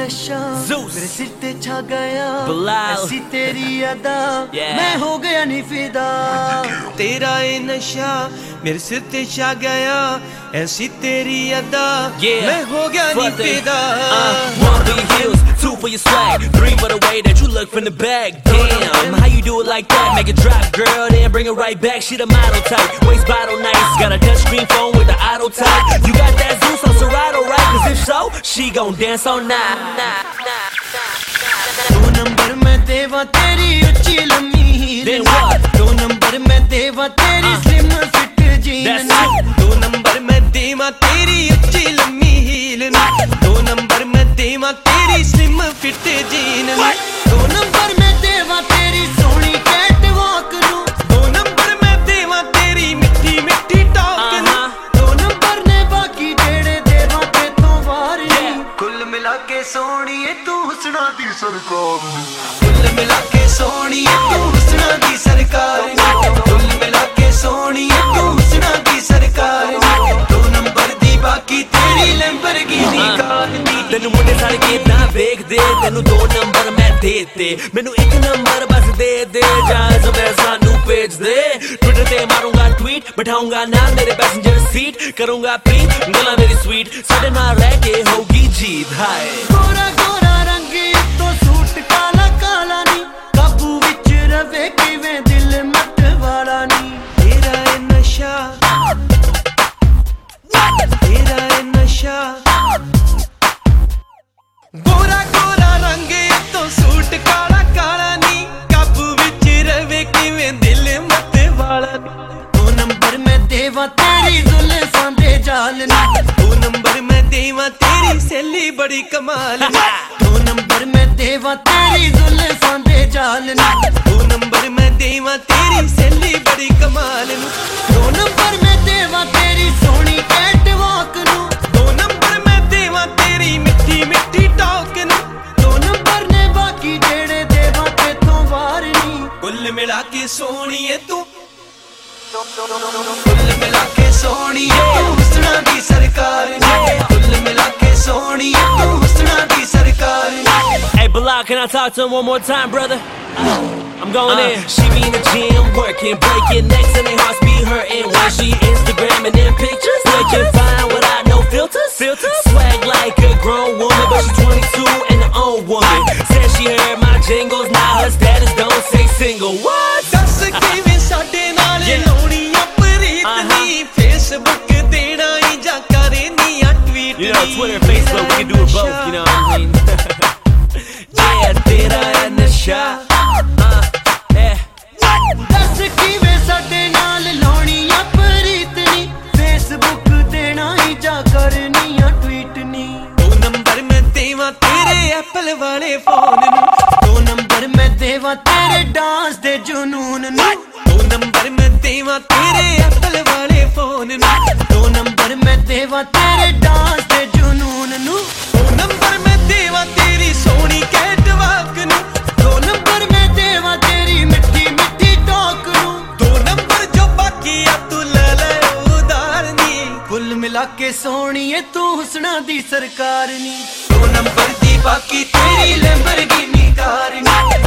नशा मेरे सिर ते छा गया, ऐसी तेरी अदा मैं हो गया नहीं फिदा। तेरा ये नशा मेरे सिर ते छा गया, ऐसी तेरी अदा मैं हो गया नहीं फिदा। One for your heels, two for your swag, three for the way that you look from the back. Damn, how you do it like that? Make it drop, girl, then bring it right back. She the model type, waist bottle nice, got a touchscreen phone with the auto type. You got that Zeus on Serato, right? Cause if so, she gon' dance all night. दो number में देवा तेरी उच्ची लम्मी heal, दो number में देवा तेरी स्लिम फिट जीन, दो नंबर में देवा तेरी उच्ची लम्मी हील, दो नंबर में देवा तेरी स्लिम फिट जीन, दो नंबर में देवा तेरी सोहनी कैट वॉक नू, दो नंबर में देवा तेरी मिठी मिठी टॉक नू, दो नंबर ने बाकी जेड़े देवा ते तो वार नहीं। कुल मिला के सोहणीए तू हुस्ना दी सरकार, कुल मिला के सोहणीए तू हुस्ना दी सरकार, कुल मिला के सोहणीए तू हुस्ना दी सरकार, दो नंबर दी बाकी तेरी लैम्बोर्गिनी कार नी। तेनू मुंडे सारे किदां वेखदे, तेनू दो नंबर मैं देते, मैनू एक नंबर बस दे दे, जान मैं सानू भेज दे। ट्विटर ते मारूंगा ट्वीट, बैठाऊंगा ना मेरे पैसेंजर सीट, करूंगा पीट गला मेरी स्वीट, साडे नाल रह के होगी जीत। हाय गोरा गोरा रंग तो सूट काला काला नी, काबू विच रवे किवें दिल मत वाला नी। तेरा ये नशा, तेरा ये नशा, गोरा गोरा रंग तो सूट काला काला नी, काबू विच रवे किवें दिल मत वाला नी। दो नंबर में देवा तेरी जुल्फां दे जाल नी, दो नंबर में देवा तेरी सैली बड़ी कमाल नी, दो नंबर में देवा तेरी जुल्फां दे जाल नी, दो नंबर में देवा तेरी सैली बड़ी कमाल नी, दो नंबर में देवा तेरी सोहनी कैट वॉक नू, दो नंबर में देवा तेरी मिठी मिठी टॉक नू, दो नंबर ने बाकी जेड़े देवा ते तो वार नहीं। कुल मिला के सोहणीए तू, कुल मिला के सोहणीए तू हुस्ना दी सरकार, कुल मिला के सोहणीए तू हुस्ना दी सरकार। Hey Bilal, can I talk to him one more time, brother? I'm going in. She be in the gym working, breaking necks and they hearts be hurting. When she Instagramming them pictures, looking fine without no filters. Swag like a grown woman, but she's 22 and her own woman. Said she heard my jingles, now her status don't say single. What? दस किवें साडे नाल लाउणी अपरीत नी, Facebook देना ही जा करनी आ tweet नी। You know, Twitter, Facebook, we can do it both, you know what I mean? Yeah, तेरा है नशा, yeah. दस किवें साडे नाल लाउणी अपरीत नी, फेसबुक देना ही जा करनी आ ट्वीट नी। दो नंबर में देवा तेरे एप्पल वाले फोन नू, दो नंबर में देवा तेरे डांस दे जुनून नू, दो नंबर में देवा तेरे एप्पल वाले फोन नू, दो नंबर में देवा तेरे डांस दे जुनून नू, दो नंबर में देवा तेरी सोहनी कैट वॉक नू, दो नंबर में देवा तेरी मिठी मिठी टॉक नू, दो नंबर जो बाकी आ तू ले ले उधार नी। कुल मिला के सोहणीए तू हुस्ना दी सरकार नी, दो नंबर दी बाकी तेरी लैम्बोर्गिनी कार नी।